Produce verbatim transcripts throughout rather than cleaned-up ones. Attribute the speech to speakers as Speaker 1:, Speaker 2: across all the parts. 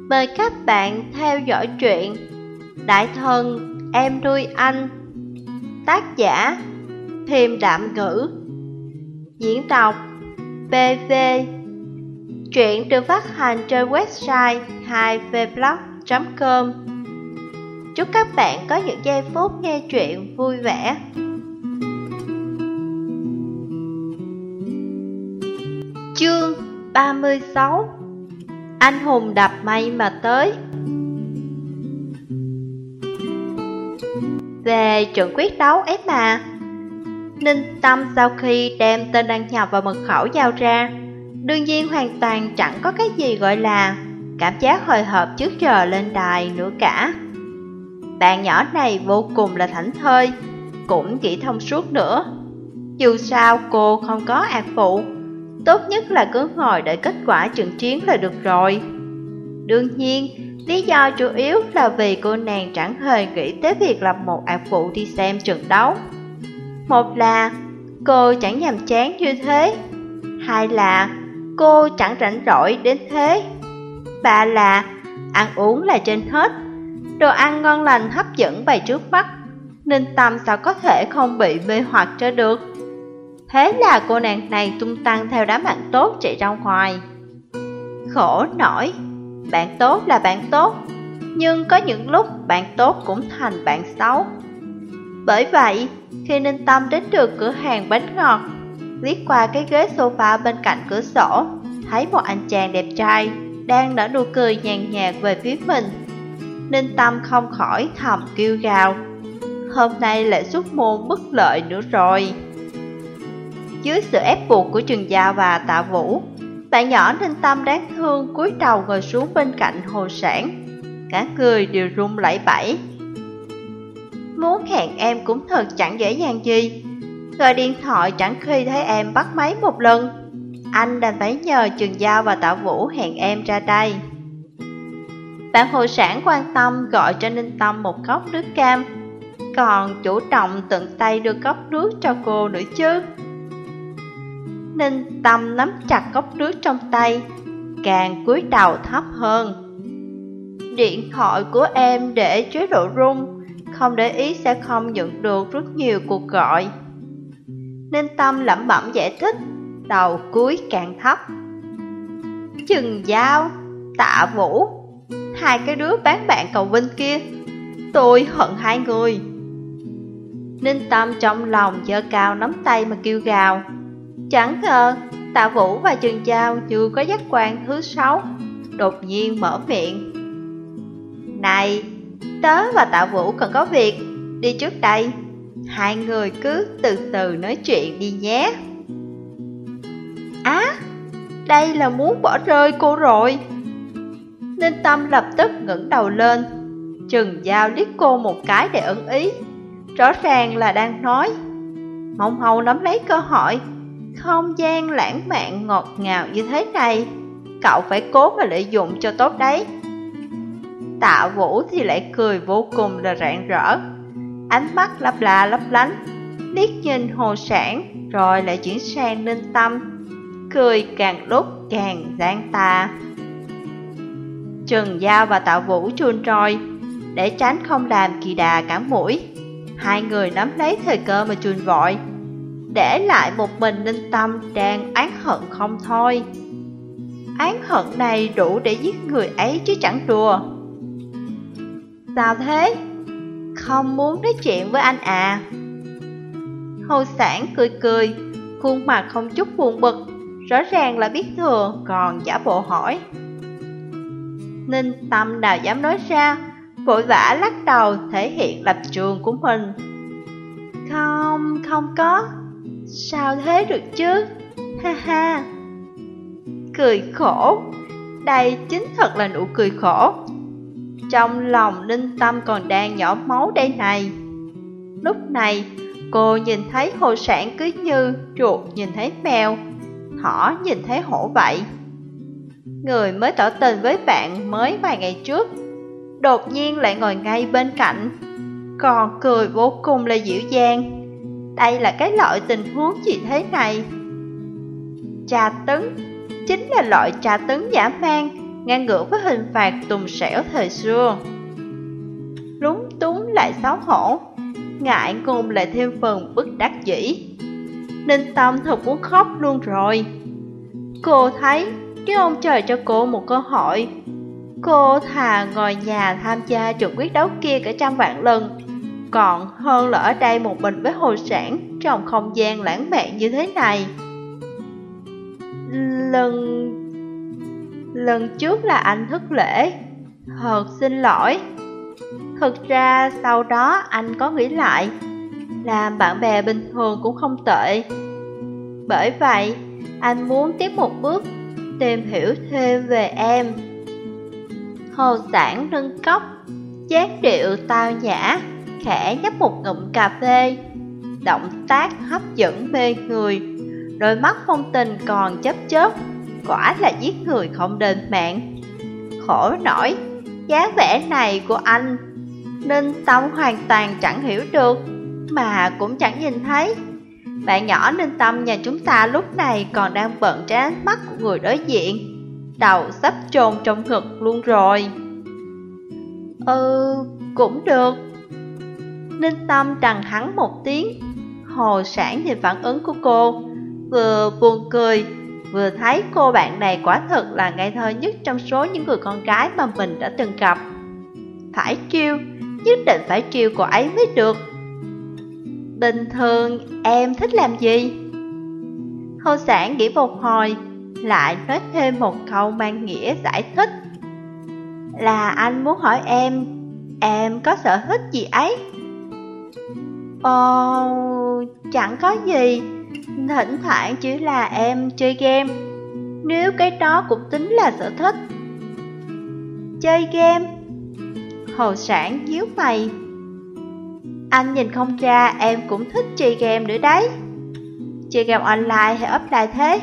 Speaker 1: Mời các bạn theo dõi truyện Đại Thần Em Nuôi Anh. Tác giả Thiềm Đạm Ngữ. Diễn đọc bê vê. Truyện được phát hành trên website hai v blog chấm com. Chúc các bạn có những giây phút nghe truyện vui vẻ. Chương ba mươi sáu. Anh hùng đạp mây mà tới. Về trận quyết đấu ấy mà. Ninh Tâm sau khi đem tên đăng nhập vào mật khẩu giao ra, đương nhiên hoàn toàn chẳng có cái gì gọi là cảm giác hồi hộp trước giờ lên đài nữa cả. Bạn nhỏ này vô cùng là thảnh thơi, cũng nghĩ thông suốt nữa. Dù sao cô không có ác phụ, tốt nhất là cứ ngồi đợi kết quả trận chiến là được rồi. Đương nhiên, lý do chủ yếu là vì cô nàng chẳng hề nghĩ tới việc làm một ác phụ đi xem trận đấu. Một là cô chẳng nhàm chán như thế, hai là cô chẳng rảnh rỗi đến thế, ba là ăn uống là trên hết. Đồ ăn ngon lành hấp dẫn bày trước mắt, Ninh Tâm sao có thể không bị mê hoặc cho được. Thế là cô nàng này tung tăng theo đám bạn tốt chạy ra ngoài. Khổ nổi, bạn tốt là bạn tốt, nhưng có những lúc bạn tốt cũng thành bạn xấu. Bởi vậy, khi Ninh Tâm đến được cửa hàng bánh ngọt, liếc qua cái ghế sofa bên cạnh cửa sổ, thấy một anh chàng đẹp trai đang nở nụ cười nhàn nhạt về phía mình, Ninh Tâm không khỏi thầm kêu gào, hôm nay lại xuất môn bất lợi nữa rồi. Dưới sự ép buộc của Trường Giao và Tạ Vũ, bạn nhỏ Ninh Tâm đáng thương cúi đầu ngồi xuống bên cạnh Hồ Sản. Cả người đều run lẩy bẩy. Muốn hẹn em cũng thật chẳng dễ dàng gì. Gọi điện thoại chẳng khi thấy em bắt máy một lần. Anh đành phải nhờ Trường Giao và Tạ Vũ hẹn em ra đây. Bạn Hồ Sản quan tâm gọi cho Ninh Tâm một cốc nước cam, còn chủ động tận tay đưa cốc nước cho cô nữa chứ. Ninh Tâm nắm chặt cốc nước trong tay, càng cúi đầu thấp hơn. Điện thoại của em để chế độ rung, không để ý sẽ không nhận được rất nhiều cuộc gọi. Ninh Tâm lẩm bẩm giải thích, đầu cúi càng thấp. Chừng Giao, Tạ Vũ, hai cái đứa bán bạn cầu vinh kia, tôi hận hai người. Ninh Tâm trong lòng giơ cao nắm tay mà kêu gào. Chẳng ngờ Tạ Vũ và Trường Giao chưa có giác quan thứ sáu, đột nhiên mở miệng. Này, tớ và Tạ Vũ còn có việc, đi trước đây. Hai người cứ từ từ nói chuyện đi nhé. Á, à, đây là muốn bỏ rơi cô rồi. Ninh Tâm lập tức ngẩng đầu lên. Trường Giao liếc cô một cái để ẩn ý, rõ ràng là đang nói. Mong Hầu nắm lấy cơ hội. Không gian lãng mạn ngọt ngào như thế này, cậu phải cố mà lợi dụng cho tốt đấy. Tạ Vũ thì lại cười vô cùng là rạng rỡ, ánh mắt lấp là lấp lánh, liếc nhìn Hồ Sản rồi lại chuyển sang Ninh Tâm, cười càng lúc càng gian tà. Trần Giao và Tạ Vũ chuồn trôi, để tránh không làm kỳ đà cản mũi, hai người nắm lấy thời cơ mà chuồn vội, để lại một mình Ninh Tâm đang oán hận không thôi. Oán hận này đủ để giết người ấy chứ chẳng đùa. Sao thế? Không muốn nói chuyện với anh à? Hồ Sản cười cười, khuôn mặt không chút buồn bực, rõ ràng là biết thừa còn giả bộ hỏi. Ninh Tâm nào dám nói ra, vội vã lắc đầu thể hiện lập trường của mình. Không, không có. Sao thế được chứ? Ha ha. Cười khổ. Đây chính thật là nụ cười khổ. Trong lòng Ninh Tâm còn đang nhỏ máu đây này. Lúc này cô nhìn thấy Hồ Sản cứ như chuột nhìn thấy mèo, thỏ nhìn thấy hổ vậy. Người mới tỏ tình với bạn mới vài ngày trước, đột nhiên lại ngồi ngay bên cạnh, còn cười vô cùng là dịu dàng. Đây là cái loại tình huống gì thế này? Tra tấn, chính là loại tra tấn dã man, ngang ngửa với hình phạt tùng xẻo thời xưa. Lúng túng lại xấu hổ, ngại ngùng lại thêm phần bất đắc dĩ. Ninh Tâm thật muốn khóc luôn rồi. Cô thấy nếu ông trời cho cô một cơ hội, cô thà ngồi nhà tham gia trận quyết đấu kia cả trăm vạn lần, còn hơn là ở đây một mình với Hồ Sản trong không gian lãng mạn như thế này. Lần... Lần trước là anh thất lễ, thật xin lỗi. Thực ra sau đó anh có nghĩ lại, làm bạn bè bình thường cũng không tệ. Bởi vậy, anh muốn tiếp một bước, tìm hiểu thêm về em. Hồ Sản nâng cốc, dáng điệu tao nhã, khẽ nhấp một ngụm cà phê. Động tác hấp dẫn mê người, đôi mắt phong tình còn chớp chớp, quả là giết người không đền mạng. Khổ nổi, dáng vẻ này của anh, Ninh Tâm hoàn toàn chẳng hiểu được, mà cũng chẳng nhìn thấy. Bạn nhỏ Ninh Tâm nhà chúng ta lúc này còn đang bận trái ánh mắt của người đối diện, đầu sắp chôn trong ngực luôn rồi. Ừ, cũng được. Ninh Tâm đằng hắn một tiếng. Hồ Sản nhìn phản ứng của cô, vừa buồn cười, vừa thấy cô bạn này quả thật là ngây thơ nhất trong số những người con gái mà mình đã từng gặp. Phải chiêu, nhất định phải chiêu cô ấy mới được. Bình thường em thích làm gì? Hồ Sản nghĩ một hồi, lại nói thêm một câu mang nghĩa giải thích. Là anh muốn hỏi em, em có sở thích gì ấy? Ồ, chẳng có gì, thỉnh thoảng chỉ là em chơi game, nếu cái đó cũng tính là sở thích. Chơi game? Hồ Sản nhíu mày. Anh nhìn không ra em cũng thích chơi game nữa đấy. Chơi game online hay offline thế?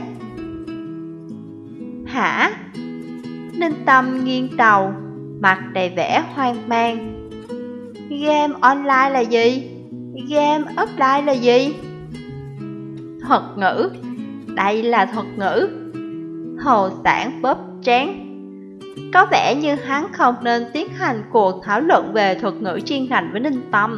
Speaker 1: Hả? Ninh Tâm nghiêng đầu, mặt đầy vẻ hoang mang. Game online là gì? Game offline là gì? Thuật ngữ, đây là thuật ngữ. Hồ Sản bóp trán. Có vẻ như hắn không nên tiến hành cuộc thảo luận về thuật ngữ chuyên ngành với Ninh Tâm.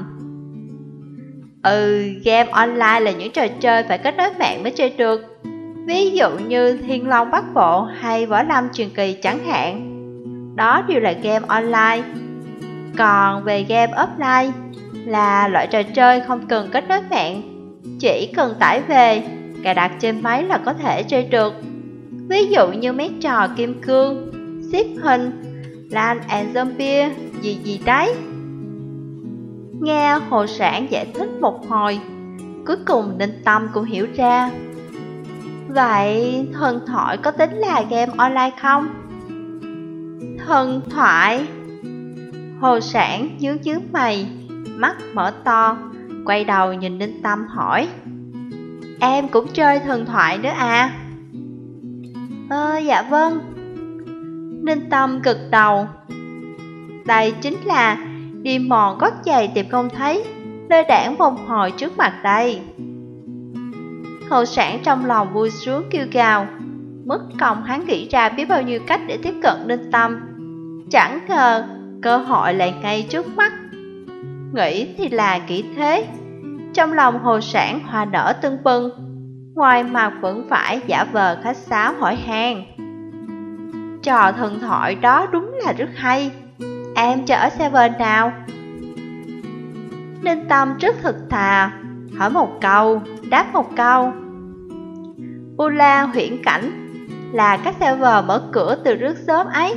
Speaker 1: Ừ, game online là những trò chơi phải kết nối mạng mới chơi được. Ví dụ như Thiên Long Bát Bộ hay Võ Lâm Truyền Kỳ chẳng hạn. Đó đều là game online. Còn về game offline là loại trò chơi không cần kết nối mạng, chỉ cần tải về, cài đặt trên máy là có thể chơi được. Ví dụ như mấy trò kim cương, xếp hình, Land and Zombie, gì gì đấy. Nghe Hồ Sản giải thích một hồi, cuối cùng Ninh Tâm cũng hiểu ra. Vậy thần thoại có tính là game online không? Thần thoại? Hồ Sản nhướng nhướng mày, mắt mở to, quay đầu nhìn Ninh Tâm hỏi. Em cũng chơi thần thoại nữa à? Ờ, dạ vâng. Ninh Tâm gật đầu. Đây chính là đi mòn gót giày tìm không thấy, lơ đãng vòng hồi trước mặt đây. Hồ Sản trong lòng vui sướng kêu gào. Mất công hắn nghĩ ra biết bao nhiêu cách để tiếp cận Ninh Tâm, chẳng ngờ cơ hội lại ngay trước mắt. Nghĩ thì là kỹ thế. Trong lòng Hồ Sản hoa nở tưng bừng, ngoài mặt vẫn phải giả vờ khách sáo hỏi han. Trò thần thoại đó đúng là rất hay. Em chơi ở server nào? Ninh Tâm rất thực thà, hỏi một câu, đáp một câu. U La Huyễn Cảnh là các server mở cửa từ rất sớm ấy.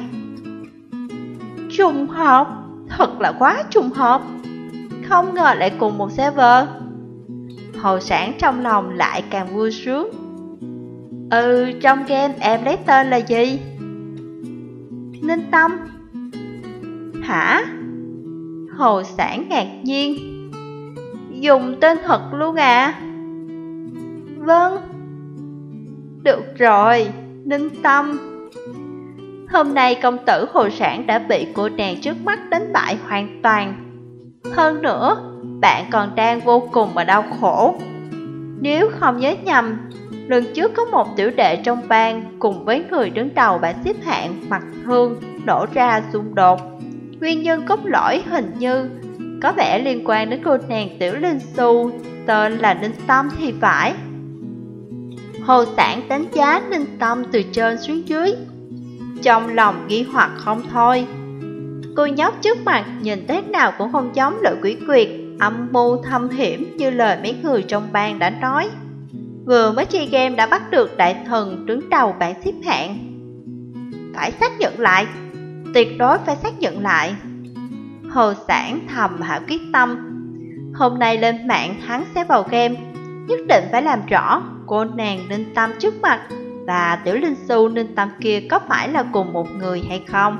Speaker 1: Trùng hợp, thật là quá trùng hợp. Không ngờ lại cùng một server. Hồ Sản trong lòng lại càng vui sướng. Ừ, trong game em lấy tên là gì? Ninh Tâm. Hả? Hồ Sản ngạc nhiên. Dùng tên thật luôn à? Vâng. Được rồi, Ninh Tâm. Hôm nay công tử Hồ Sản đã bị cô nàng trước mắt đánh bại hoàn toàn. Hơn nữa, bạn còn đang vô cùng mà đau khổ. Nếu không nhớ nhầm, Lần trước có một tiểu đệ trong bang cùng với người đứng đầu bảng xếp hạng Mặt Thương nổ ra xung đột. Nguyên nhân cốt lõi hình như có vẻ liên quan đến cô nàng Tiểu Linh Xu tên là Ninh Tâm thì phải. Hồ Sản đánh giá Ninh Tâm từ trên xuống dưới, trong lòng nghi hoặc không thôi. Cô nhóc trước mặt nhìn thế nào cũng không giống Lữ Quỷ Quyệt âm mưu thâm hiểm như lời mấy người trong bang đã nói. Vừa mới chơi game đã bắt được đại thần đứng đầu bảng xếp hạng. Phải xác nhận lại, tuyệt đối phải xác nhận lại. Hồ Sản thầm hạ quyết tâm. Hôm nay lên mạng hắn sẽ vào game, nhất định phải làm rõ cô nàng Ninh Tâm trước mặt và Tiểu Linh Xu Ninh Tâm kia có phải là cùng một người hay không.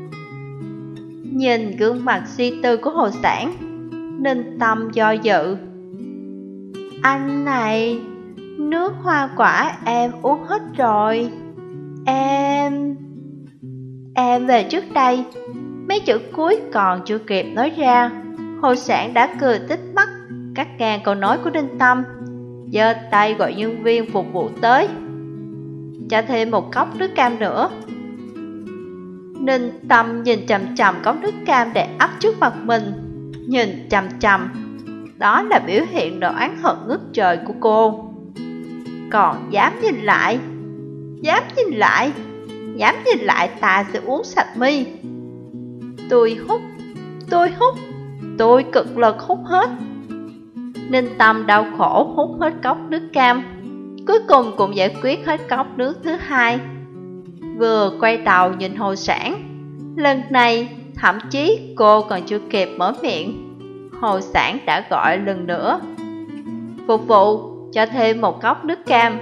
Speaker 1: Nhìn gương mặt suy tư của Hồ Sản, Ninh Tâm do dự. Anh này, nước hoa quả em uống hết rồi. Em... Em về trước đây. Mấy chữ cuối còn chưa kịp nói ra, Hồ Sản đã cười tích mắt, cắt ngang câu nói của Ninh Tâm, giơ tay gọi nhân viên phục vụ tới. Cho thêm một cốc nước cam nữa. Ninh Tâm nhìn chằm chằm cốc nước cam để ấp trước mặt mình. Nhìn chằm chằm, đó là biểu hiện độ oán hận ngút trời của cô. Còn dám nhìn lại, dám nhìn lại, dám nhìn lại ta sẽ uống sạch mi. Tôi hút, tôi hút, tôi cực lực hút hết. Ninh Tâm đau khổ hút hết cốc nước cam, cuối cùng cũng giải quyết hết cốc nước thứ hai. Vừa quay đầu nhìn Hồ Sản, lần này thậm chí cô còn chưa kịp mở miệng, Hồ Sản đã gọi lần nữa. Phục vụ, cho thêm một cốc nước cam.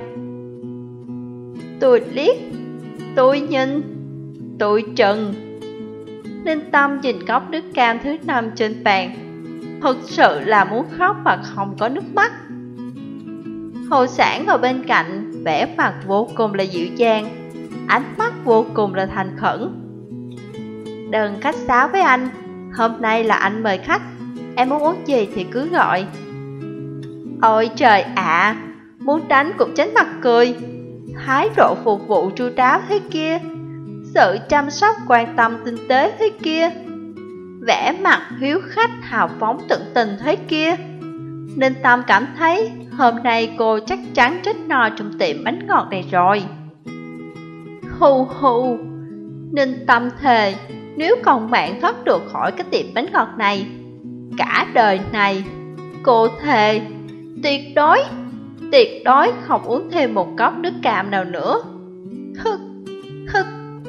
Speaker 1: Tôi liếc, tôi nhìn, tôi trần. Ninh Tâm nhìn cốc nước cam thứ năm trên bàn, thực sự là muốn khóc mà không có nước mắt. Hồ Sản ngồi bên cạnh, vẻ mặt vô cùng là dịu dàng, ánh mắt vô cùng là thành khẩn. Đừng khách sáo với anh, hôm nay là anh mời khách, em muốn uống gì thì cứ gọi. Ôi trời ạ, à, muốn đánh cũng tránh mặt cười. Thái độ phục vụ chu đáo thế kia, sự chăm sóc quan tâm tinh tế thế kia, vẻ mặt hiếu khách hào phóng tận tình thế kia. Ninh Tâm cảm thấy hôm nay cô chắc chắn chết no trong tiệm bánh ngọt này rồi. Hù hù, Ninh Tâm thề nếu còn mạng thoát được khỏi cái tiệm bánh ngọt này, cả đời này cô thề tuyệt đối, tuyệt đối không uống thêm một cốc nước cam nào nữa. Hức, hức.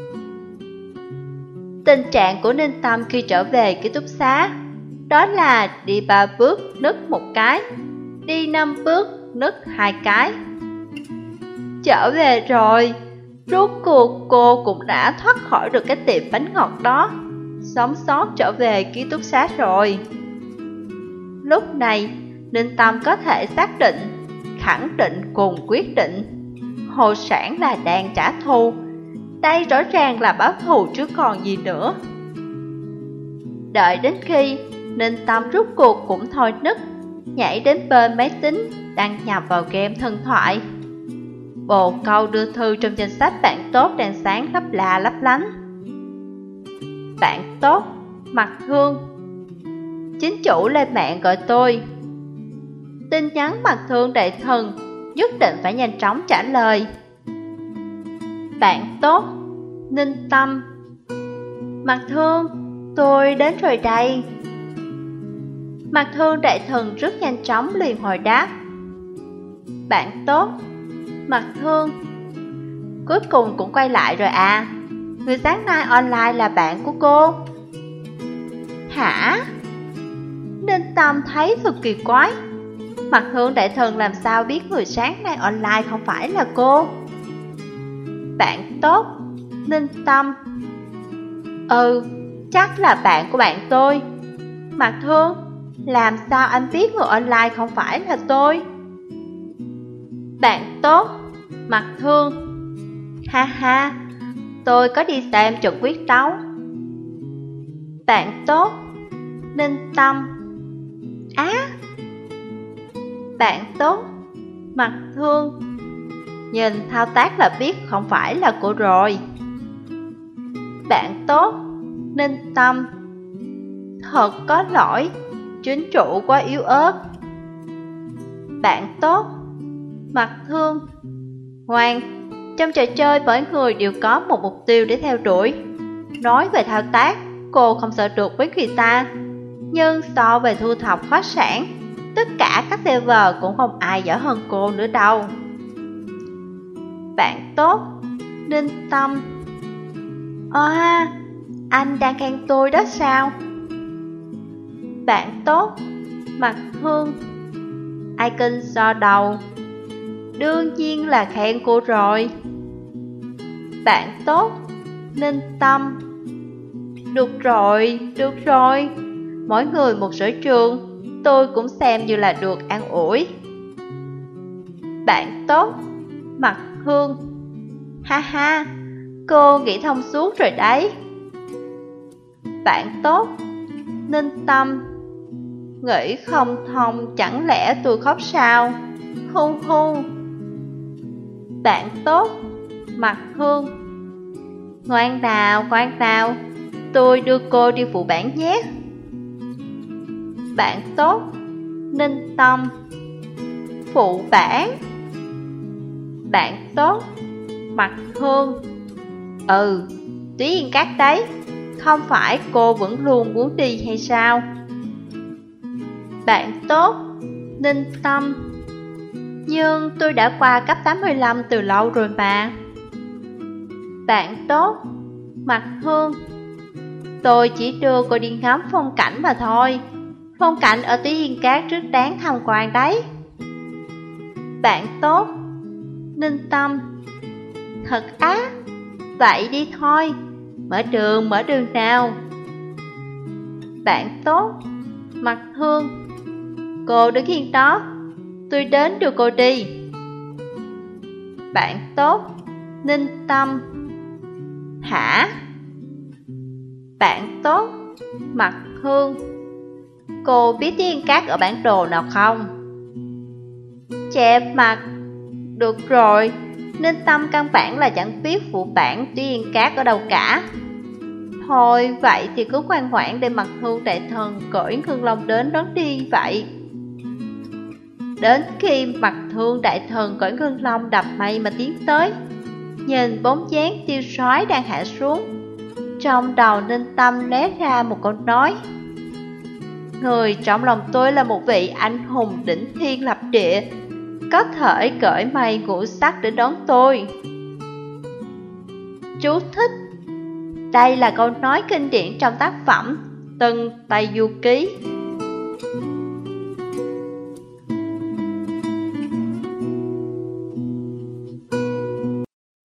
Speaker 1: Tình trạng của Ninh Tâm khi trở về ký túc xá, đó là đi ba bước nứt một cái, đi năm bước nứt hai cái. Trở về rồi, rốt cuộc cô cũng đã thoát khỏi được cái tiệm bánh ngọt đó, sống sót trở về ký túc xá rồi. Lúc này, Ninh Tâm có thể xác định, khẳng định cùng quyết định, Hồ Sản là đang trả thù. Đây rõ ràng là báo thù chứ còn gì nữa. Đợi đến khi Ninh Tâm rút cuộc cũng thôi nức, nhảy đến bên máy tính, đăng nhập vào game thần thoại. Bồ câu đưa thư trong danh sách bạn tốt đang sáng lấp là lấp lánh. Bạn tốt, Mặt Thương. Chính chủ lên mạng gọi tôi. Tin nhắn Mặt Thương đại thần, nhất định phải nhanh chóng trả lời. Bạn tốt, Ninh Tâm. Mặt Thương, tôi đến rồi đây. Mặt Thương đại thần rất nhanh chóng liền hồi đáp. Bạn tốt, Mặt Thương. Cuối cùng cũng quay lại rồi à. Người sáng nay online là bạn của cô. Hả? Ninh Tâm thấy thật kỳ quái. Mặt Thương đại thần làm sao biết người sáng nay online không phải là cô? Bạn tốt, Ninh Tâm. Ừ, chắc là bạn của bạn tôi. Mặt Thương, làm sao anh biết người online không phải là tôi? Bạn tốt, Mặt Thương. Ha ha, tôi có đi xem trận quyết đấu. Bạn tốt, Ninh Tâm. Á, bạn tốt, Mặt Thương. nhìn thao tác là biết không phải là cô rồi. Bạn tốt, Ninh Tâm. Thật có lỗi, chính chủ quá yếu ớt. Bạn tốt, Mặt Thương. Ngoan, trong trò chơi mỗi người đều có một mục tiêu để theo đuổi. Nói về thao tác, cô không sợ được với người ta, nhưng so về thu thập khoáng sản, tất cả các server cũng không ai giỏi hơn cô nữa đâu. Bạn tốt, Ninh Tâm. À, anh đang khen tôi đó sao? Bạn tốt, Mặt Thương. Icon so đầu. Đương nhiên là khen cô rồi. Bạn tốt, Ninh Tâm. Được rồi, được rồi. Mỗi người một sở trường, tôi cũng xem như là được an ủi. Bạn tốt, Mặt Hương. Ha ha, cô nghĩ thông suốt rồi đấy. Bạn tốt, Ninh Tâm. Nghĩ không thông, chẳng lẽ tôi khóc sao? Hu hu. Bạn tốt, Mặt Hương. Ngoan nào, ngoan nào, tôi đưa cô đi phụ bản nhé. Bạn tốt, Ninh Tâm. Phụ bản. Bạn tốt, Mặt Hương. Ừ, Túy Yên Cát đấy, không phải cô vẫn luôn muốn đi hay sao? Bạn tốt, Ninh Tâm. Nhưng tôi đã qua cấp tám mươi lăm từ lâu rồi mà. Bạn tốt, Mặt Hương. Tôi chỉ đưa cô đi ngắm phong cảnh mà thôi. Phong cảnh ở Túy Yên Cát rất đáng tham quan đấy. Bạn tốt, Ninh Tâm. Thật á, vậy đi thôi, mở đường, mở đường nào. Bạn tốt, Mặt Hương. Cô đứng yên đó, tôi đến đưa cô đi. Bạn tốt, Ninh Tâm. Hả? Bạn tốt, Mặt Hương. Cô biết Túy Yên Cát ở bản đồ nào không? Chẹp mặt. Được rồi, Ninh Tâm căn bản là chẳng biết phụ bản Túy Yên Cát ở đâu cả. Thôi, vậy thì cứ ngoan ngoãn để Mặt Hương đại thần cởi Ngân Long đến đón đi vậy. Đến khi Mặt Hương đại thần cởi Ngân Long đập mây mà tiến tới, nhìn bóng dáng tiêu sói đang hạ xuống, trong đầu Ninh Tâm lóe ra một câu nói. Người trong lòng tôi là một vị anh hùng đỉnh thiên lập địa, có thể cởi mây ngũ sắc để đón tôi. Chú thích: đây là câu nói kinh điển trong tác phẩm Tân Tây Du Ký.